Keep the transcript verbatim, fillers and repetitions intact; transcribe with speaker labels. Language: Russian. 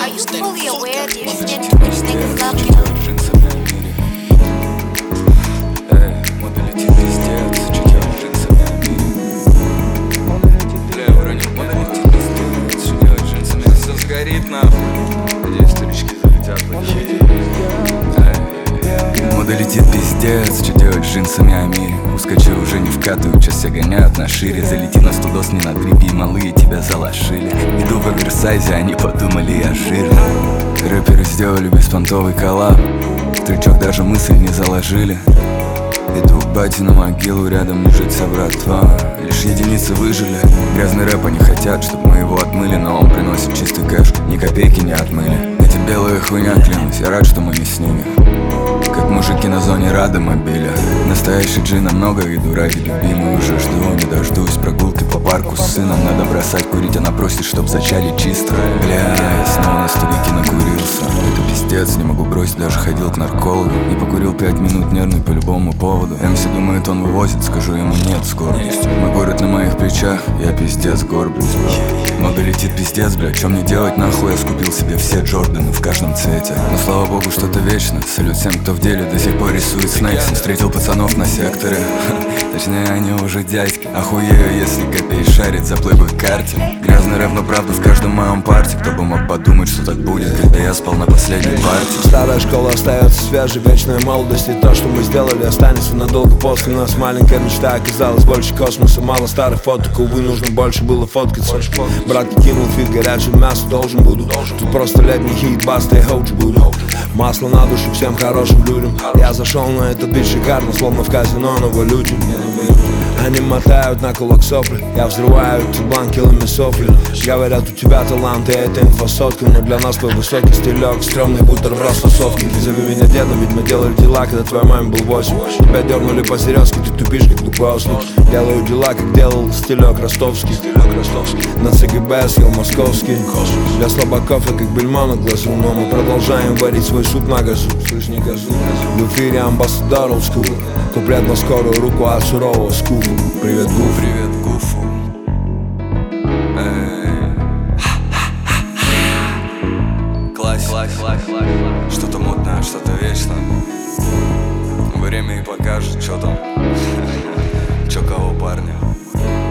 Speaker 1: Are you fully aware the extent to which niggas love you?
Speaker 2: Горит нахуй, где старички залетят в эфире. Мода летит пиздец, что делать с джинсами Амири? Ускочи уже не вкатываю, час все гоняют на шире. Залети на студос, не на дрипе, и малые тебя залошили. Иду в оверсайзе, они подумали, я жирный. Рэперы сделали беспонтовый коллаб, трючок даже мысль не заложили. Иду к бате на могилу, рядом лежит вся братва. Лишь единицы выжили. Грязный рэп они хотят, чтобы мы его отмыли, но он приносит чистый кэш, ни копейки не отмыли. Эти белые хуйня, клянусь, я рад, что мы не с ними. Как мужики на зоне рады мобиля. Настоящий джин, много иду ради любимой. Уже жду, не дождусь прогулки по парку с сыном. Надо бросать курить, она просит, чтоб зачали чисто. Бля, я снова на столике накурился. Это пиздец, не могу бросить, даже ходил к наркологу. Не покурил пять минут, нервный по любому поводу. МС думает, он вывозит, скажу ему нет с гордостью. Мой город на моих плечах, я пиздец горблюсь. Много летит пиздец, бля, чё мне делать нахуй? Я скупил себе все Джорданы в каждом цвете. Но слава богу, что-то вечно. Салют всем, кто в деле до сих пор рисует снэкс. Встретил пацанов на секторе, точнее они уже дядьки. Охуею, если копей шарит за плей в их карте. Грязный рэп, но правда в каждом моем парте. Кто бы мог подумать, что так будет, когда я спал на последней партии.
Speaker 3: Старая школа остается свежей, вечная молодость. И то, что мы сделали, останется надолго после нас. Маленькая мечта оказалась больше космоса. Мало старых фоток, увы, нужно больше было фоткаться. Брат кинул фит, горячее мясо должен буду. Тут просто летний хит, баста и хоуч буду. Масло на душу всем хорошим людям. Я зашел на этот бит шикарно, словно в казино на валюте. Они мотают на кулак сопли, я взрываю эти бланкилами софли. Говорят, у тебя талант, и это инфосотка. Но для нас твой высокий стилек, стрёмный бутер в рассосовке. Зови меня дедом, ведь мы делали дела, когда твоя маме был восемь. Тебя дернули по серьезке, ты тупишь, как тупой ослик. Делаю дела, как делал стилек ростовский. На ЦГБ съел московский. Для слабаков я как бельмо на глазу. Но мы продолжаем варить свой суп на газу. В эфире амбассадор old school. Куплет на скорую руку от сурового скуфа. Привет, Гуф.
Speaker 2: Привет, Гуфу. Класс, класс, класс, класс. Что-то модное, что-то вечно. Время и покажет, что там. Чё кого, парня.